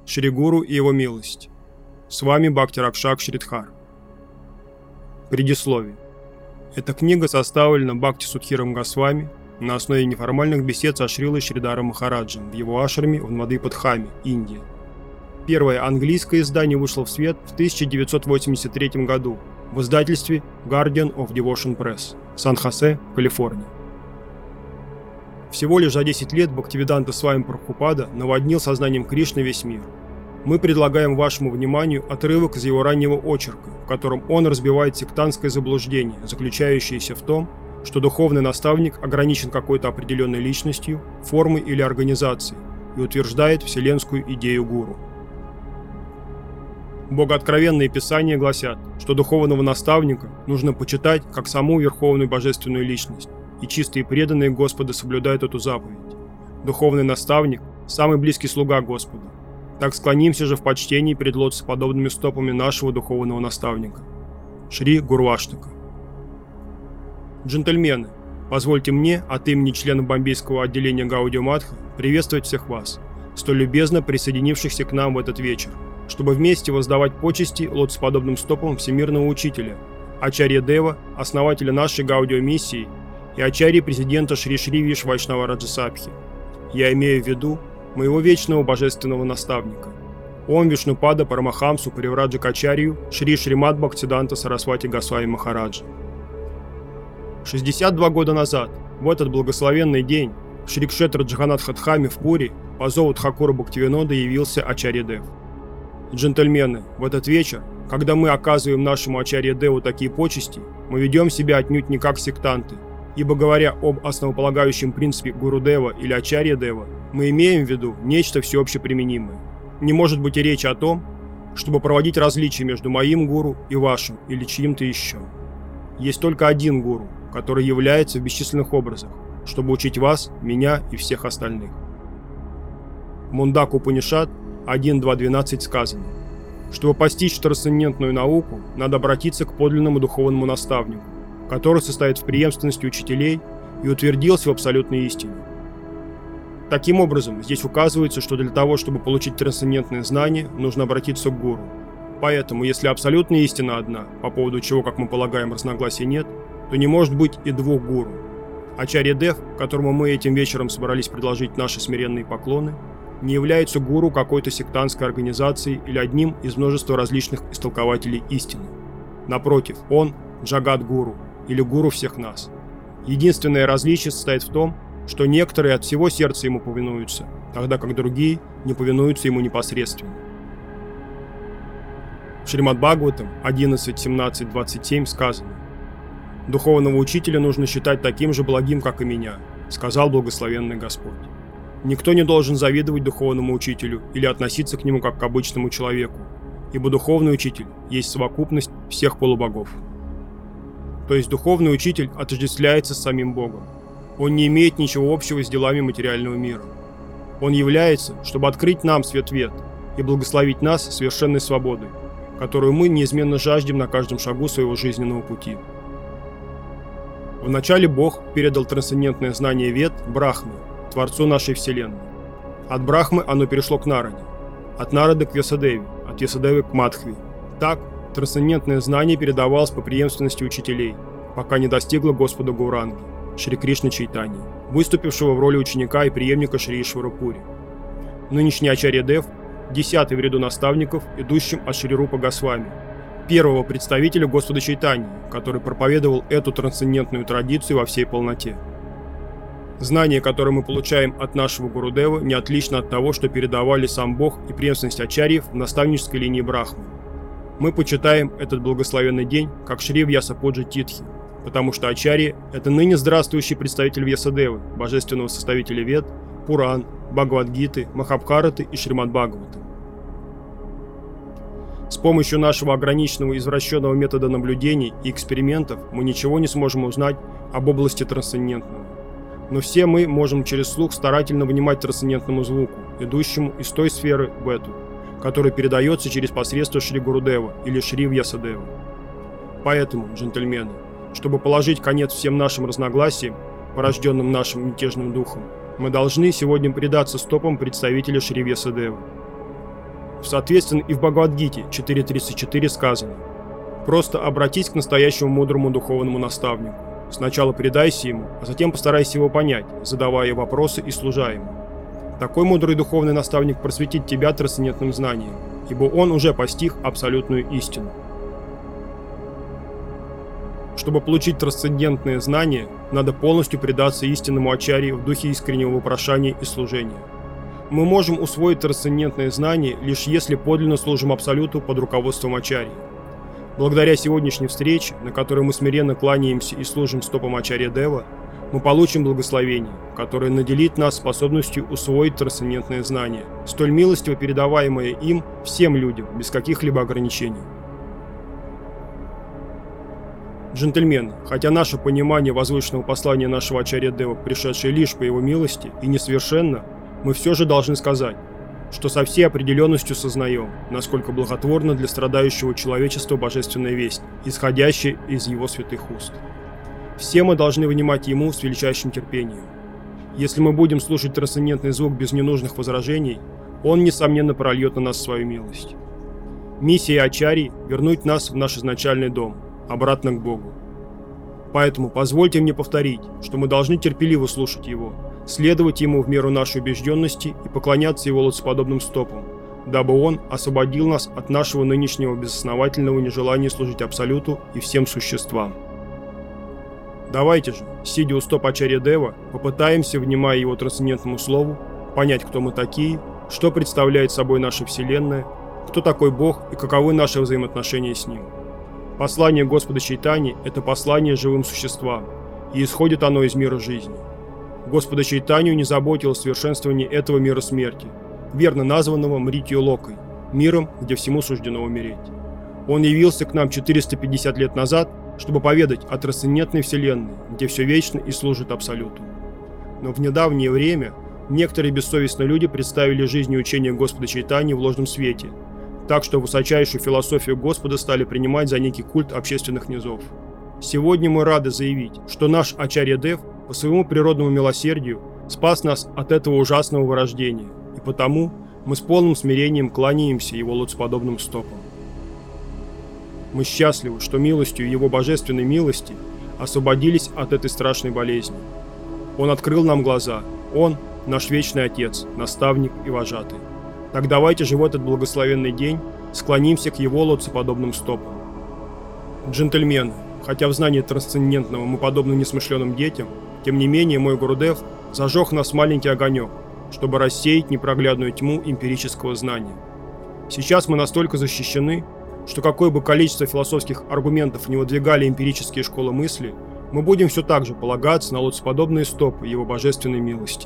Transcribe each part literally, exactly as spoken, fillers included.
Шри Гуру и его милость. С вами Бхакти Ракшак Шридхар. Предисловие. Эта книга составлена Бхакти Судхиром Госвами на основе неформальных бесед со Шрилой Шридаром Махараджем в его ашраме в Мадхипадхаме, Индия. Первое английское издание вышло в свет в тысяча девятьсот восемьдесят третьем году в издательстве Guardian of Devotion Press, Сан-Хосе, Калифорния. Всего лишь за десять лет Бхактивиданта Свами Прабхупада наводнил сознанием Кришны весь мир. Мы предлагаем вашему вниманию отрывок из его раннего очерка, в котором он разбивает сектантское заблуждение, заключающееся в том, что духовный наставник ограничен какой-то определенной личностью, формой или организацией, и утверждает вселенскую идею гуру. Богооткровенные писания гласят, что духовного наставника нужно почитать как саму верховную божественную личность, и чистые преданные Господа соблюдают эту заповедь. Духовный наставник – самый близкий слуга Господа. Так склонимся же в почтении перед лотосоподобными стопами нашего духовного наставника. Шри Гурваштака. Джентльмены, позвольте мне от имени членов бомбейского отделения Гаудия Матха приветствовать всех вас, столь любезно присоединившихся к нам в этот вечер, чтобы вместе воздавать почести лотосоподобным стопам всемирного учителя, Ачарья Дева, основателя нашей Гаудио-миссии, и Ачарьи президента Шри Шри Виш Вайшнава Раджасабхи. Я имею в виду моего вечного божественного наставника, Ом Вишнупада Парамахамсу Паривраджакачарью Шри Шримад Бхактиданта Сарасвати Госвами Махараджа. шестьдесят два года назад, в этот благословенный день, в Шри Кшетра Джаганатхадхаме в Пури по зову Тхакура Бхактивинода явился Ачарья Дев. Джентльмены, в этот вечер, когда мы оказываем нашему Ачарье Деву такие почести, мы ведем себя отнюдь не как сектанты, ибо говоря об основополагающем принципе Гурудева или Ачарья Дева, мы имеем в виду нечто всеобщеприменимое. Не может быть и речи о том, чтобы проводить различия между моим гуру и вашим или чьим-то еще. Есть только один гуру, который является в бесчисленных образах, чтобы учить вас, меня и всех остальных. В Мундака Упанишад один два двенадцать сказано: чтобы постичь трансцендентную науку, надо обратиться к подлинному духовному наставнику, который состоит в преемственности учителей и утвердился в абсолютной истине. Таким образом, здесь указывается, что для того, чтобы получить трансцендентные знания, нужно обратиться к гуру. Поэтому, если абсолютная истина одна, по поводу чего, как мы полагаем, разногласий нет, то не может быть и двух гуру. Ачарья Дев, которому мы этим вечером собрались предложить наши смиренные поклоны, не является гуру какой-то сектантской организации или одним из множества различных истолкователей истины. Напротив, он – Джагат-гуру, или гуру всех нас. Единственное различие состоит в том, что некоторые от всего сердца ему повинуются, тогда как другие не повинуются ему непосредственно. В Шримад Бхагаватам одиннадцать семнадцать двадцать семь сказано: «Духовного учителя нужно считать таким же благим, как и меня», сказал благословенный Господь. Никто не должен завидовать духовному учителю или относиться к нему как к обычному человеку, ибо духовный учитель есть совокупность всех полубогов. То есть духовный учитель отождествляется с самим Богом. Он не имеет ничего общего с делами материального мира. Он является, чтобы открыть нам свет-вет и благословить нас совершенной свободой, которую мы неизменно жаждем на каждом шагу своего жизненного пути. Вначале Бог передал трансцендентное знание Вед Брахме, Творцу нашей Вселенной. От Брахмы оно перешло к Нараде, от Нарады к Вьясадеве, от Вьясадевы к Мадхве. Так, трансцендентное знание передавалось по преемственности учителей, пока не достигло Господа Гауранги, Шри Кришны Чайтаньи, выступившего в роли ученика и преемника Шри Ишвара Пури. Нынешний Ачарья Дев – десятый в ряду наставников, идущим от Шри Рупа Госвами, первого представителя Господа Чайтаньи, который проповедовал эту трансцендентную традицию во всей полноте. Знание, которое мы получаем от нашего Гурудева, не отлично от того, что передавали сам Бог и преемственность ачарьев в наставнической линии Брахмы. Мы почитаем этот благословенный день как Шри Вьясапуджа Титхи, потому что ачарьи – это ныне здравствующий представитель Вьясадевы, божественного составителя Вед, Пуран, Бхагавад-гиты, Махабхараты и Шримад Бхагавата. С помощью нашего ограниченного извращенного метода наблюдений и экспериментов мы ничего не сможем узнать об области трансцендентного. Но все мы можем через слух старательно внимать трансцендентному звуку, идущему из той сферы в эту, который передается через посредство Шри Гурудева или Шри Вьясадева. Поэтому, джентльмены, чтобы положить конец всем нашим разногласиям, порожденным нашим мятежным духом, мы должны сегодня предаться стопам представителя Шри Вьясадевы. Соответственно, и в Бхагавад-гите четыре тридцать четыре сказано: «Просто обратись к настоящему мудрому духовному наставнику. Сначала предайся ему, а затем постарайся его понять, задавая вопросы и служа ему. Такой мудрый духовный наставник просветит тебя трансцендентным знанием, ибо он уже постиг абсолютную истину». Чтобы получить трансцендентные знания, надо полностью предаться истинному ачарье в духе искреннего вопрошания и служения. Мы можем усвоить трансцендентные знания, лишь если подлинно служим Абсолюту под руководством ачарьи. Благодаря сегодняшней встрече, на которой мы смиренно кланяемся и служим стопам ачарья Дева, мы получим благословение, которое наделит нас способностью усвоить трансцендентные знания, столь милостиво передаваемые им всем людям, без каких-либо ограничений. Джентльмены, хотя наше понимание возвышенного послания нашего ачарья Дева, пришедшее лишь по его милости и несовершенно, мы все же должны сказать, что со всей определенностью сознаем, насколько благотворна для страдающего человечества божественная весть, исходящая из его святых уст. Все мы должны внимать ему с величайшим терпением. Если мы будем слушать трансцендентный звук без ненужных возражений, он, несомненно, прольет на нас свою милость. Миссия ачарьи – вернуть нас в наш изначальный дом, обратно к Богу. Поэтому позвольте мне повторить, что мы должны терпеливо слушать его, следовать ему в меру нашей убежденности и поклоняться его лотосоподобным стопам, дабы он освободил нас от нашего нынешнего безосновательного нежелания служить Абсолюту и всем существам. Давайте же, сидя у стоп ачарья Дева, попытаемся, внимая его трансцендентному слову, понять, кто мы такие, что представляет собой наша Вселенная, кто такой Бог и каковы наши взаимоотношения с Ним. Послание Господа Чайтаньи – это послание живым существам, и исходит оно из мира жизни. Господа Чайтанью не заботило совершенствование этого мира смерти, верно названного Мритью Локой, миром, где всему суждено умереть. Он явился к нам четыреста пятьдесят лет назад, чтобы поведать о трансцендентной вселенной, где все вечно и служит Абсолюту. Но в недавнее время некоторые бессовестные люди представили жизнь и учение Господа Чайтаньи в ложном свете, так что высочайшую философию Господа стали принимать за некий культ общественных низов. Сегодня мы рады заявить, что наш ачарья Дев по своему природному милосердию спас нас от этого ужасного вырождения, и потому мы с полным смирением кланяемся его лотосоподобным стопам. Мы счастливы, что милостью его божественной милости освободились от этой страшной болезни. Он открыл нам глаза, он – наш вечный Отец, наставник и вожатый. Так давайте же в этот благословенный день склонимся к его лотосоподобным стопам. Джентльмены, хотя в знании трансцендентного мы подобны несмышленым детям, тем не менее мой Гурудев зажег в нас маленький огонек, чтобы рассеять непроглядную тьму эмпирического знания. Сейчас мы настолько защищены, что какое бы количество философских аргументов не выдвигали эмпирические школы мысли, мы будем все так же полагаться на лотосоподобные стопы его божественной милости.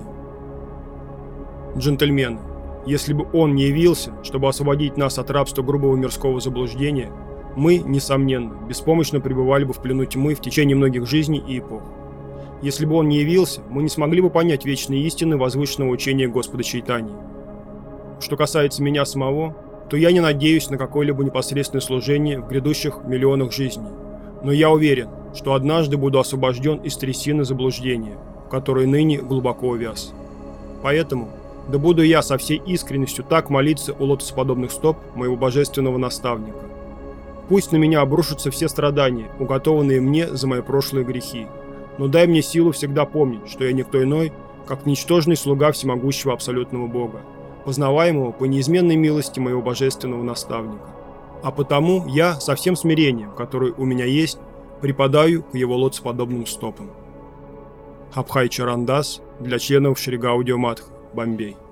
Джентльмены, если бы он не явился, чтобы освободить нас от рабства грубого мирского заблуждения, мы, несомненно, беспомощно пребывали бы в плену тьмы в течение многих жизней и эпох. Если бы он не явился, мы не смогли бы понять вечные истины возвышенного учения Господа Чайтаньи. Что касается меня самого, то я не надеюсь на какое-либо непосредственное служение в грядущих миллионах жизней, но я уверен, что однажды буду освобожден из трясины заблуждения, в которой ныне глубоко увяз. Поэтому да буду я со всей искренностью так молиться у лотосоподобных стоп моего божественного наставника. Пусть на меня обрушатся все страдания, уготованные мне за мои прошлые грехи, но дай мне силу всегда помнить, что я никто иной, как ничтожный слуга всемогущего абсолютного Бога, познаваемого по неизменной милости моего божественного наставника. А потому я со всем смирением, которое у меня есть, припадаю к его лотосоподобным стопам. Абхай Чаран Дас для членов Шри Гаудия Матха, Бомбей.